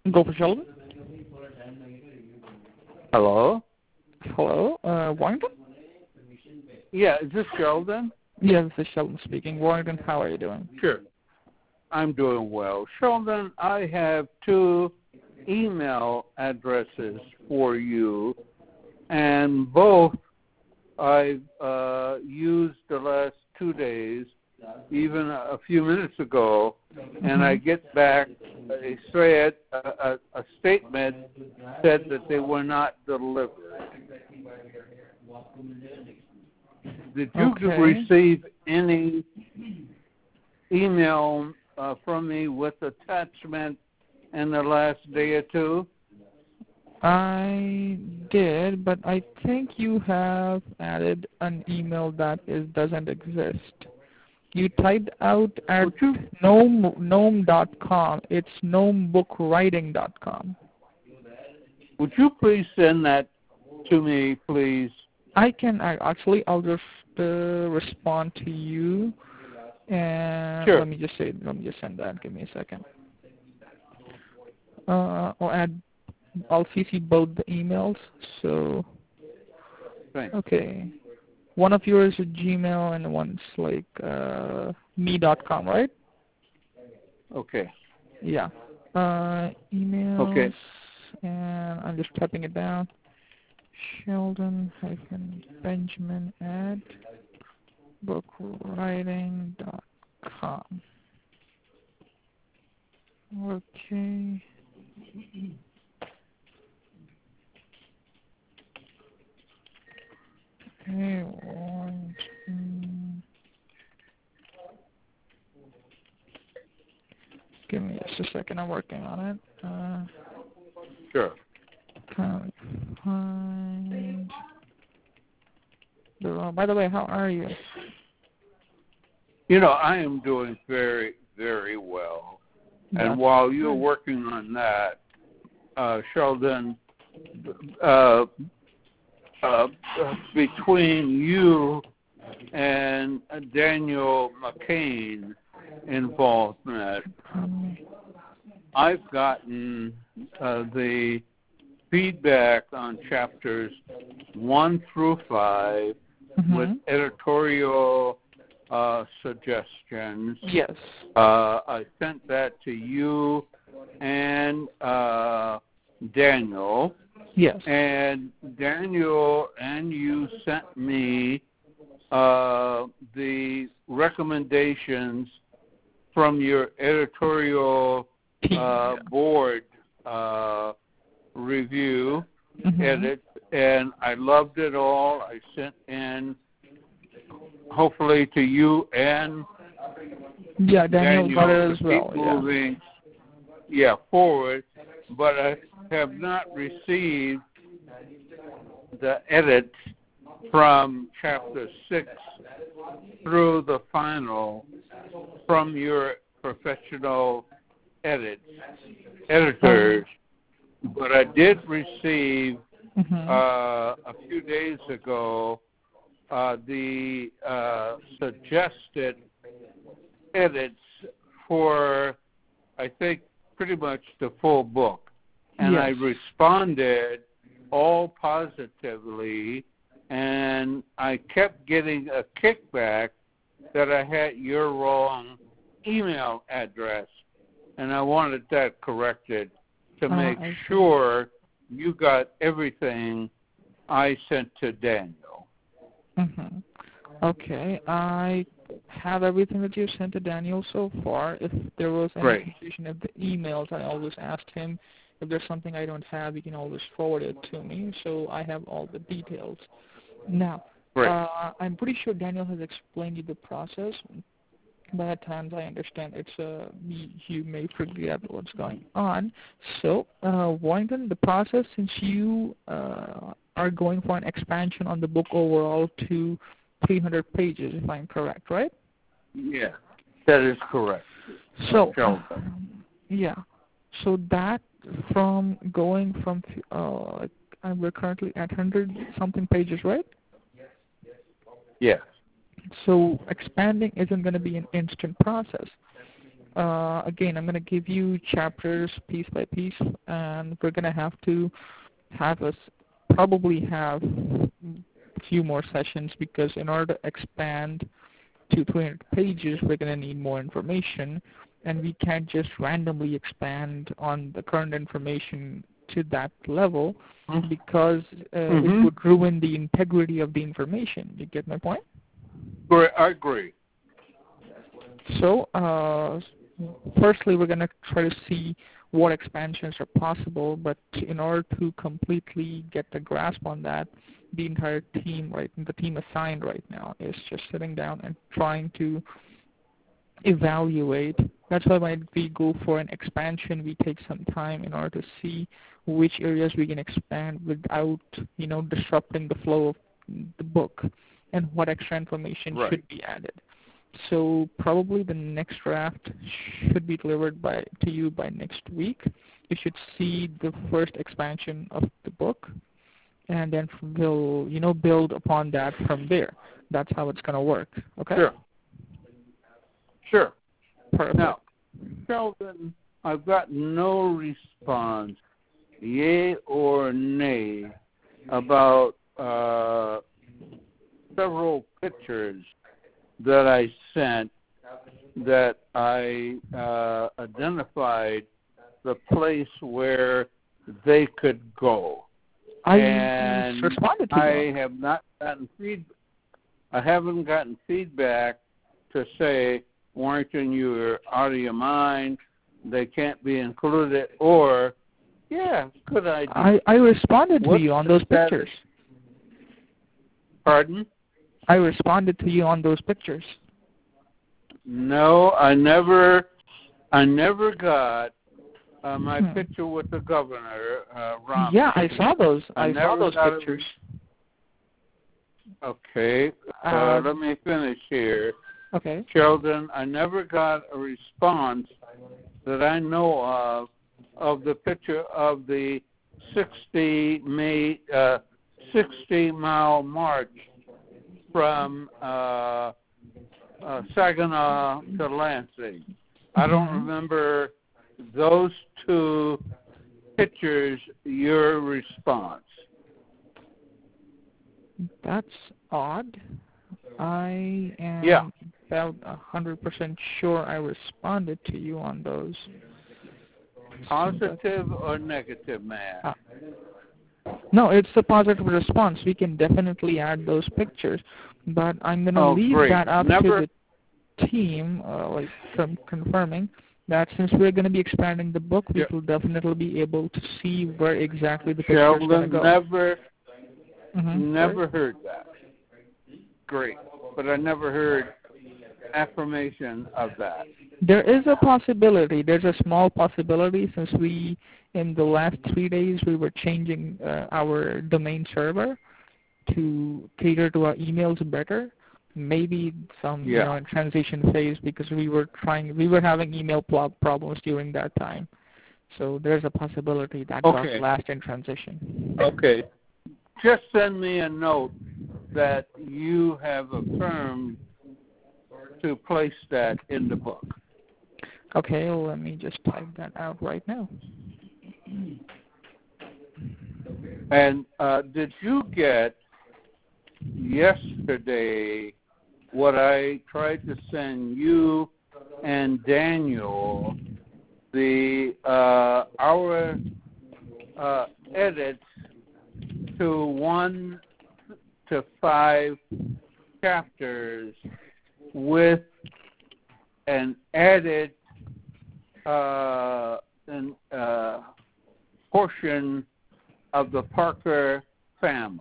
Go for Sheldon. Hello? Hello, Warrington? Yeah, is this Sheldon? Yes, this is Sheldon speaking. Warrington, how are you doing? Sure. I'm doing well. Sheldon, I have 2 email addresses for you, and both I've used the last 2 days, even a few minutes ago, and I get back a statement said that they were not delivered. Did you receive any email from me with attachment in the last day or 2? I did, but I think you have added an email that doesn't exist. You typed out at gnome.com. It's gnomebookWriting.com. Would you please send that to me, please? I can actually. I'll just respond to you, and sure. Let me just send that. Give me a second. I'll CC both the emails. So, Thanks. Okay, one of yours is Gmail and one's like me.com, right? Okay. Yeah. Emails. Okay. And I'm just typing it down. Sheldon-Benjamin at bookwriting.com. Okay. Okay, give me just a second. I'm working on it. Sure. Find. By the way, how are you? You know, I am doing very, very well. And while you're working on that, Sheldon, between you and Daniel McCain involvement, I've gotten the feedback on chapters 1 through 5 with editorial suggestions. Yes. I sent that to you and Daniel. Yes. And Daniel and you sent me the recommendations from your editorial board review edit, and I loved it all. I sent in, hopefully, to you and Daniel got it as well. Moving, forward, but I have not received the edits from chapter 6 through the final from your professional editors. But I did receive a few days ago the suggested edits for, I think, pretty much the full book. And I responded all positively, and I kept getting a kickback that I had your wrong email address, and I wanted that corrected to make sure you got everything I sent to Daniel. Okay, I have everything that you sent to Daniel so far. If there was any confusion of the emails, I always asked him if there's something I don't have, he can always forward it to me, so I have all the details. Now, I'm pretty sure Daniel has explained you the process, but at times I understand you may forget what's going on. So, Warrington, the process, since you are going for an expansion on the book overall to 300 pages, if I'm correct, right? Yeah, that is correct. So, so that from going from, we're currently at 100-something pages, right? Yes. So expanding isn't going to be an instant process. again, I'm going to give you chapters piece by piece, and we're going to have to probably have a few more sessions, because in order to expand to 300 pages, we're going to need more information, and we can't just randomly expand on the current information to that level, because it would ruin the integrity of the information. You get my point? I agree. So, firstly, we're going to try to see what expansions are possible, but in order to completely get the grasp on that, the entire team, the team assigned right now, is just sitting down and trying to evaluate. That's why when we go for an expansion, we take some time in order to see which areas we can expand without, disrupting the flow of the book, and what extra information should be added. So probably the next draft should be delivered to you by next week. You should see the first expansion of the book, and then we'll, build upon that from there. That's how it's going to work. Okay? Sure. Perfect. Now, Sheldon, I've got no response, yay or nay, about several pictures that I sent that I identified the place where they could go. I responded to you. I haven't gotten feedback to say, Warrington, you're out of your mind, they can't be included, or, good idea. I responded to you on those pictures. Pardon? I responded to you on those pictures. No, I never got my picture with the governor, Ron. Yeah, I saw those. I saw those pictures. Okay, let me finish here. Okay. Sheldon, I never got a response that I know of the picture of the 60-mile march from Saginaw to Lansing. I don't remember those two pictures, your response. That's odd. I am about 100% sure I responded to you on those. Positive or negative, man? No, it's a positive response. We can definitely add those pictures, but I'm going to leave that up to the team, confirming that since we're going to be expanding the book, we will definitely be able to see where exactly the picture is going to go. Never heard that. Great, but I never heard affirmation of that. There is a possibility. There's a small possibility, since in the last 3 days, we were changing our domain server to cater to our emails better. Maybe some, in transition phase, because we were having email problems during that time. So there's a possibility that got lost in transition. Okay. Just send me a note that you have affirmed to place that in the book. Okay, well, let me just type that out right now. And did you get yesterday what I tried to send you and Daniel, our edits to 1 to 5 chapters with an added portion of the Parker family?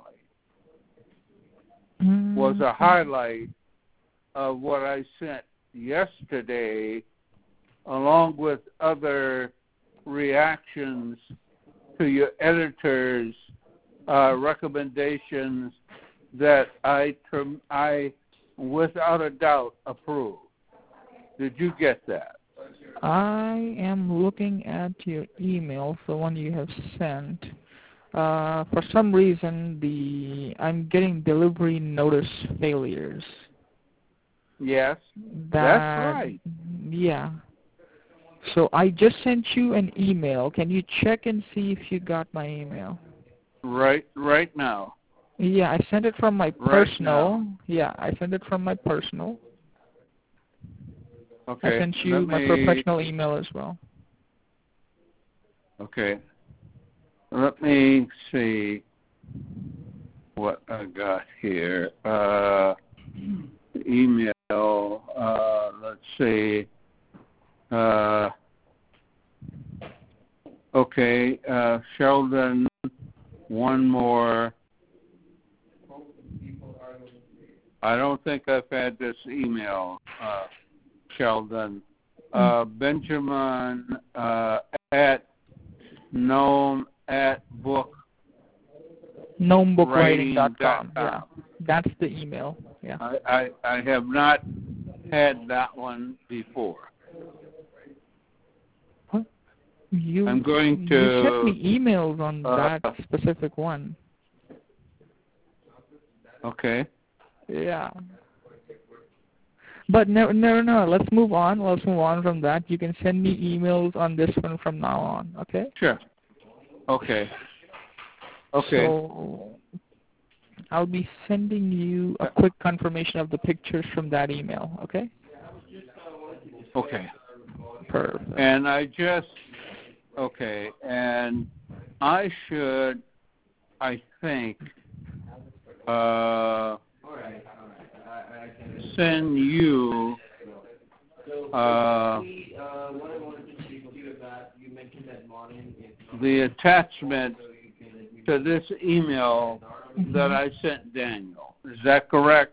Was a highlight of what I sent yesterday, along with other reactions to your editor's recommendations that I without a doubt approve. Did you get that? I am looking at your email, the one you have sent. For some reason, I'm getting delivery notice failures. Yes, that's right. Yeah. So I just sent you an email. Can you check and see if you got my email? Right now. Yeah, I sent it from my Right personal. now. Yeah, I sent it from my personal. Okay. I sent you my professional email as well. Okay. Let me see what I got here. Email. Let's see. Okay. Sheldon. One more. I don't think I've had this email, Sheldon. Benjamin at gnomebook.writing.com. Yeah, that's the email. Yeah. I have not had that one before. What? I'm going to. You sent me emails on that specific one. Okay. Yeah. But no. Let's move on. Let's move on from that. You can send me emails on this one from now on. Okay. Sure. Okay. So I'll be sending you a quick confirmation of the pictures from that email. Okay. Okay. Perfect. And and I should, I think, send you the attachment to this email that I sent Daniel. Is that correct?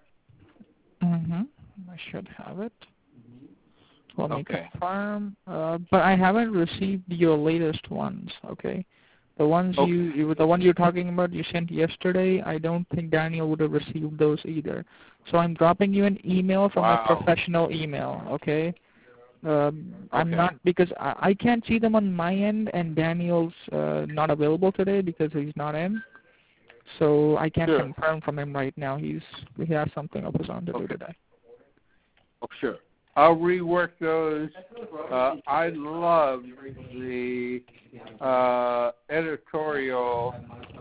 I should have it. Let me confirm. But I haven't received your latest ones. Okay. The ones the one you're talking about you sent yesterday, I don't think Daniel would have received those either. So I'm dropping you an email from my professional email, okay? I'm not, because I can't see them on my end, and Daniel's not available today because he's not in. So I can't confirm from him right now. He has something of his own to do today. Oh, sure. I'll rework those. I love the editorial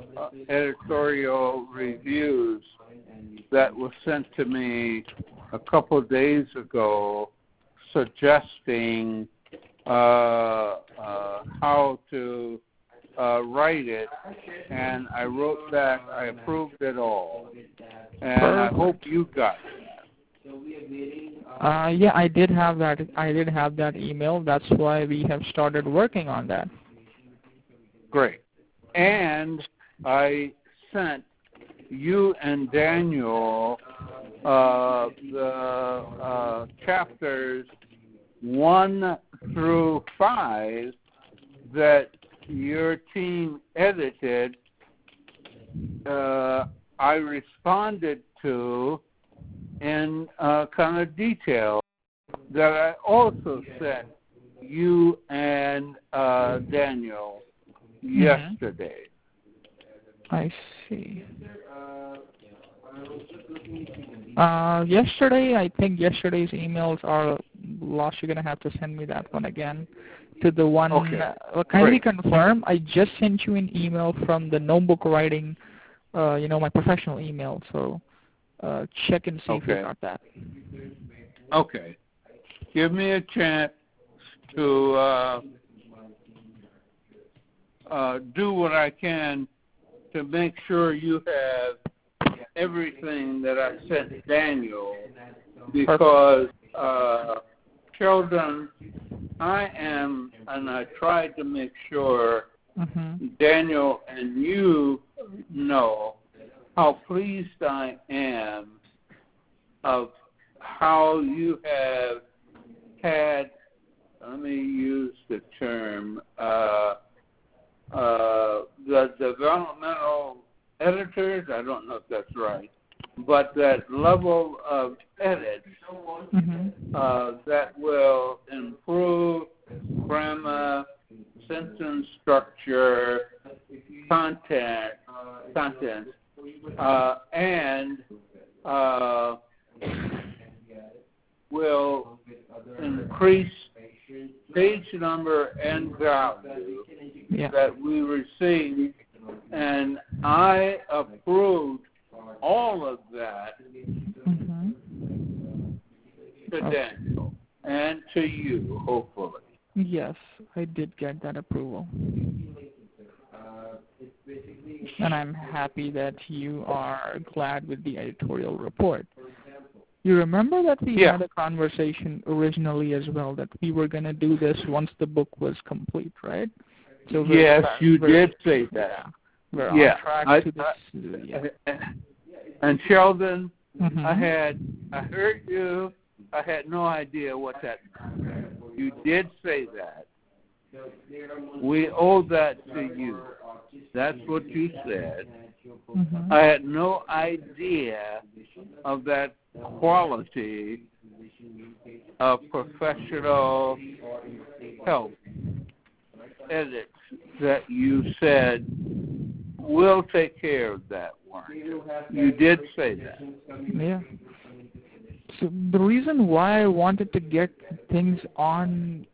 reviews that were sent to me a couple of days ago, suggesting how to write it, and I wrote back. I approved it all, and I hope you got it. Yeah, I did have that. I did have that email. That's why we have started working on that. Great. And I sent you and Daniel the chapters 1 through 5 that your team edited. I responded to in kind of detail that I also sent you and Daniel yesterday. I see. Yesterday, I think yesterday's emails are lost. You're going to have to send me that one again. To the one, kindly confirm, I just sent you an email from the notebook writing, my professional email. So check and see if you got that. Okay. Give me a chance to do what I can to make sure you have everything that I sent Daniel, because Sheldon, and I tried to make sure Daniel and you know how pleased I am of how you have had, let me use the term, the developmental editors, I don't know if that's right, but that level of edit that will improve grammar, sentence structure, content, and will increase page number and value that we received, and I approved all of that to Daniel and to you, hopefully. Yes, I did get that approval. And I'm happy that you are glad with the editorial report. You remember that we had a conversation originally as well, that we were going to do this once the book was complete, right? So yes, you did say that. We're on track to this. And Sheldon, I heard you. I had no idea what that meant. You did say that. We owe that to you. That's what you said. I had no idea of that quality of professional help edits that you said, we'll take care of that one. You did say that. Yeah. So the reason why I wanted to get things on,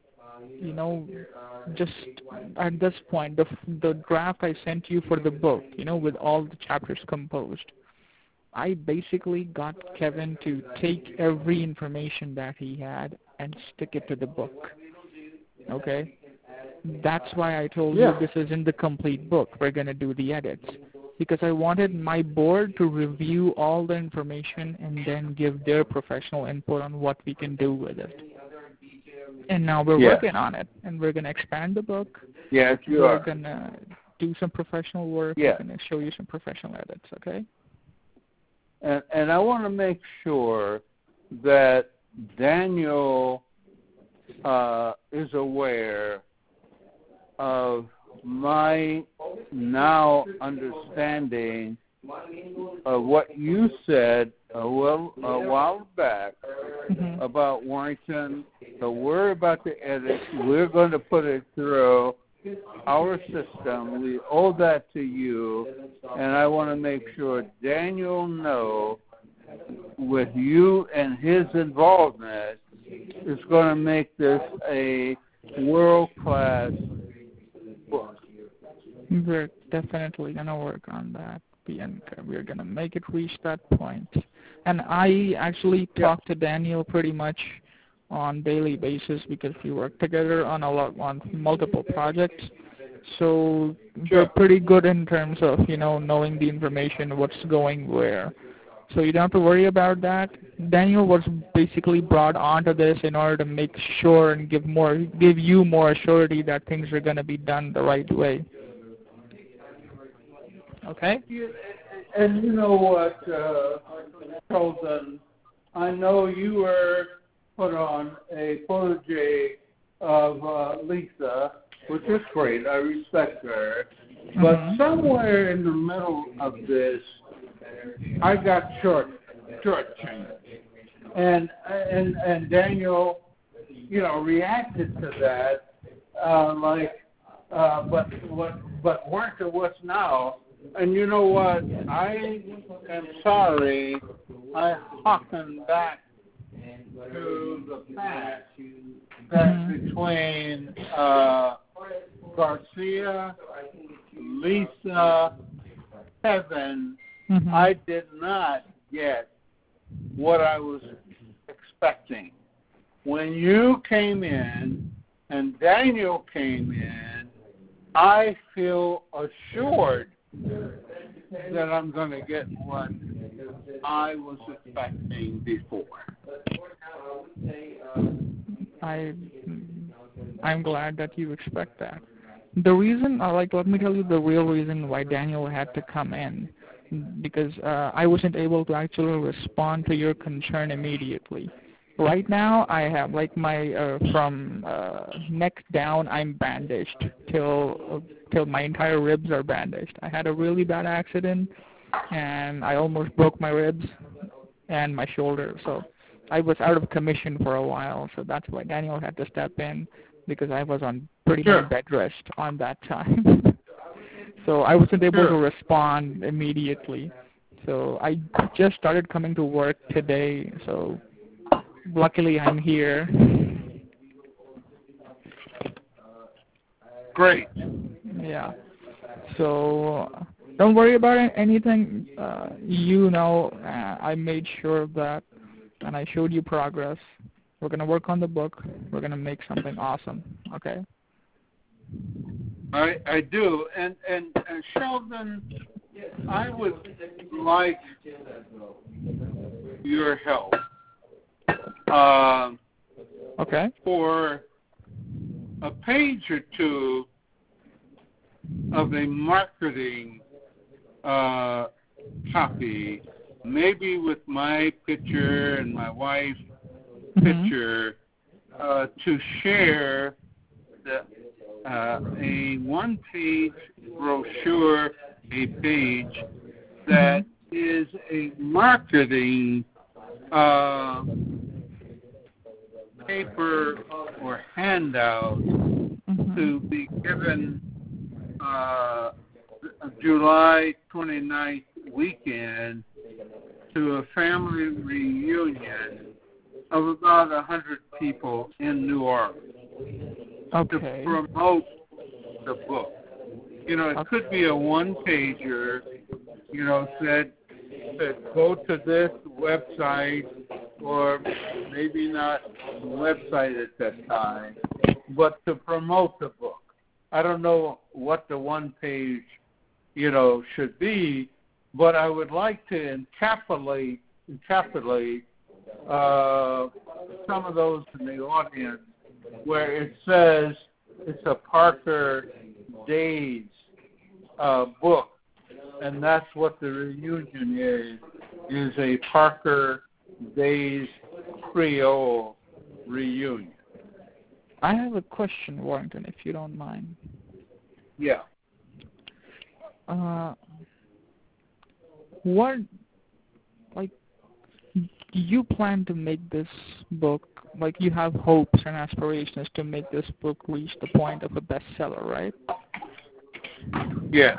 just at this point, the draft I sent you for the book, with all the chapters composed, I basically got Kevin to take every information that he had and stick it to the book. Okay? That's why I told you this isn't the complete book. We're going to do the edits. Because I wanted my board to review all the information and then give their professional input on what we can do with it. And now we're working on it, and we're going to expand the book. Yes, we're going to do some professional work. Yes. We're going to show you some professional edits, okay? And I want to make sure that Daniel is aware of my now understanding of what you said a while back about Warrington. So we're about to edit. We're going to put it through our system. We owe that to you, and I want to make sure Daniel knows, with you and his involvement, is going to make this a world-class book. We're definitely going to work on that, Bianca. We're going to make it reach that point. And I actually talk to Daniel pretty much on daily basis because we work together on multiple projects. So we're pretty good in terms of, knowing the information, what's going where. So you don't have to worry about that. Daniel was basically brought onto this in order to make sure and give you more surety that things are going to be done the right way. Okay? And you know what, Colton, I know you were put on a protege of Lisa, which is great. I respect her. But somewhere in the middle of this, I got shortchanged. And Daniel, reacted to that but weren't to what's now. And you know what? I am sorry I harken back to the past that's between Garcia, Lisa, Kevin. I did not get what I was expecting. When you came in and Daniel came in, I feel assured that I'm going to get what I was expecting before. I'm glad that you expect that. The reason, let me tell you the real reason why Daniel had to come in, because I wasn't able to actually respond to your concern immediately. Right now, I have from neck down, I'm bandaged till my entire ribs are bandaged. I had a really bad accident, and I almost broke my ribs and my shoulder. So I was out of commission for a while. So that's why Daniel had to step in, because I was on pretty much bed rest on that time. So I wasn't able to respond immediately. So I just started coming to work today. So luckily I'm here. Great. Yeah. So don't worry about anything. I made sure of that, and I showed you progress. We're going to work on the book. We're going to make something awesome. Okay? I do. And Sheldon, I would like your help. Okay. For a page or two of a marketing copy, maybe with my picture and my wife's picture, to share a one-page brochure, a page that is a marketing paper or handout to be given July 29th weekend to a family reunion of about 100 people in New Orleans to promote the book. It could be a one-pager, said go to this website, or maybe not the website at that time, but to promote the book. I don't know what the one page, should be, but I would like to encapsulate some of those in the audience where it says it's a Parker Days book, and that's what the reunion is a Parker Days Creole reunion. I have a question, Warrington, if you don't mind. Yeah. Do you plan to make this book, you have hopes and aspirations to make this book reach the point of a bestseller, right? Yes.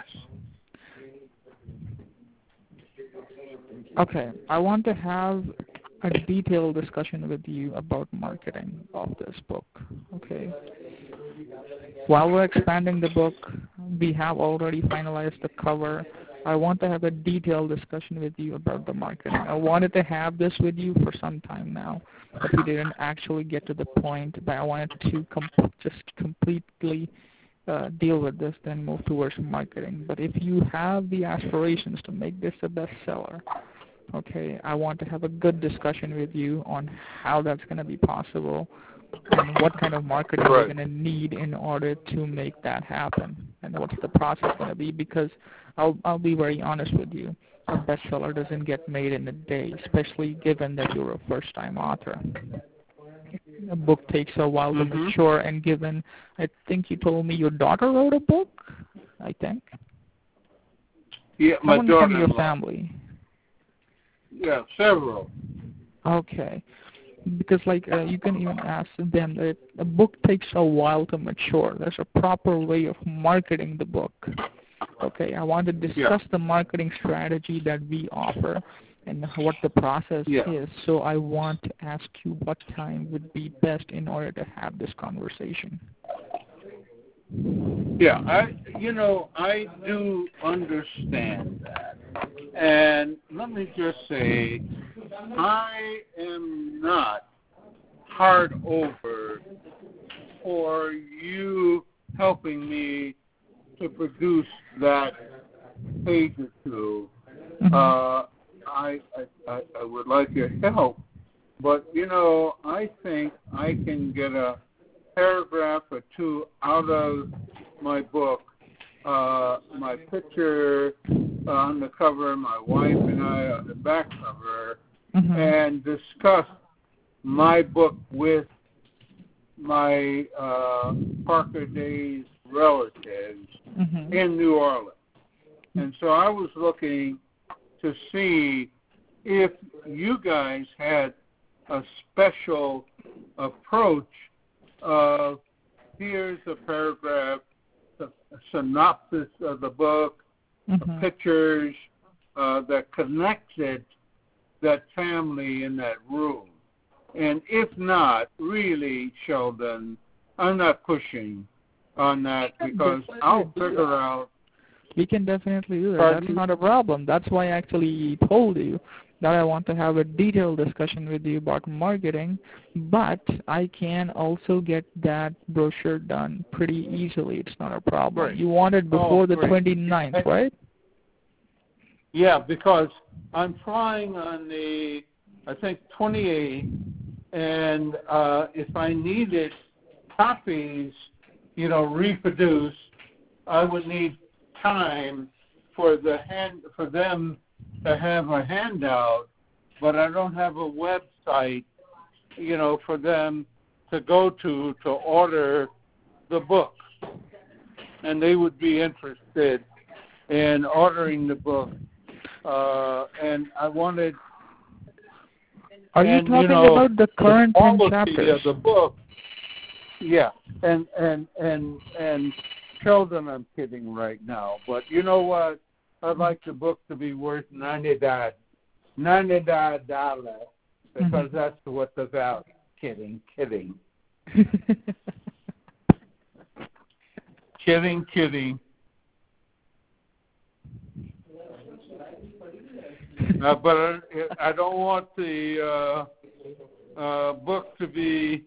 Okay, I want to have a detailed discussion with you about marketing of this book, okay? While we're expanding the book, we have already finalized the cover. I want to have a detailed discussion with you about the marketing. I wanted to have this with you for some time now, but we didn't actually get to the point. But I wanted to just completely deal with this, then move towards marketing. But if you have the aspirations to make this a bestseller, okay, I want to have a good discussion with you on how that's going to be possible and what kind of marketing you're going to need in order to make that happen, and what's the process going to be, because I'll be very honest with you. A bestseller doesn't get made in a day, especially given that you're a first-time author. A book takes a while to mature, and given, I think you told me your daughter wrote a book, I think? Yeah, my daughter. From your family. Yeah, several. Okay. Because, you can even ask them that a book takes a while to mature. There's a proper way of marketing the book. Okay, I want to discuss the marketing strategy that we offer and what the process is. So I want to ask you what time would be best in order to have this conversation. Yeah, I do understand that. And let me just say, I am not hard over for you helping me to produce that page or two. I would like your help, but I think I can get a paragraph or two out of my book, my picture on the cover, my wife and I on the back cover, and discuss my book with my Parker Days relatives in New Orleans. And so I was looking to see if you guys had a special approach of here's a paragraph, a synopsis of the book, pictures that connected that family in that room. And if not, really, Sheldon, I'm not pushing. on that because I'll figure out. We can definitely do that. Pardon? That's not a problem. That's why I actually told you that I want to have a detailed discussion with you about marketing, but I can also get that brochure done pretty easily. It's not a problem. Great. You want it before the great. 29th, right? Yeah, because I'm flying on the, I think, 28th, and if I needed copies, reproduced, I would need time for them to have a handout, but I don't have a website, for them to go to order the book. And they would be interested in ordering the book. And I wanted... Are you talking about the current 10 chapters? Of the book. Yeah. And Sheldon, I'm kidding right now. But you know what? I'd like the book to be worth $99 because that's what the value. Kidding. Kidding. But I don't want the book to be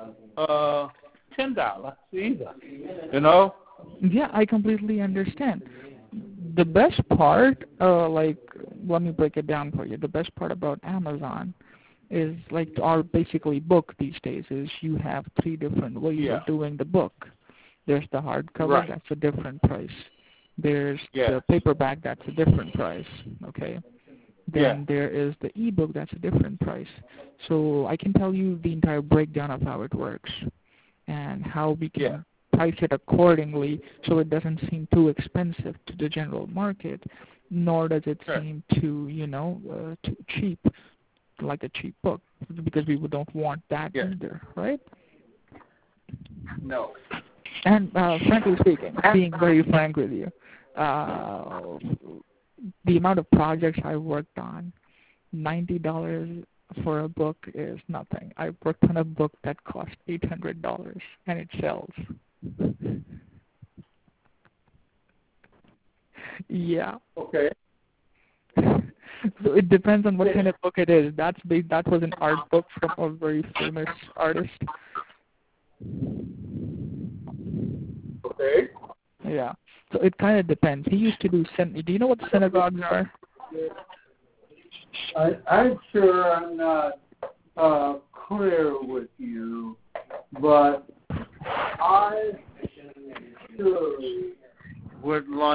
$10 either. Yeah, I completely understand. The best part, let me break it down for you. The best part about Amazon is, our basically book these days is you have 3 different ways of doing the book. There's the hardcover, that's a different price. There's the paperback, that's a different price, okay? Then there is the ebook, that's a different price. So I can tell you the entire breakdown of how it works and how we can price it accordingly so it doesn't seem too expensive to the general market, nor does it seem too, too cheap, like a cheap book, because we don't want that either, right? No. And frankly speaking, being very frank with you, the amount of projects I've worked on, $90 for a book is nothing. I've worked on a book that cost $800 and it sells. Yeah. Okay. So it depends on what kind of book it is. That was an art book from a very famous artist. Okay. Yeah. So it kind of depends. He used to do do you know what synagogues are? I'm sure I'm not clear with you, but I sure would like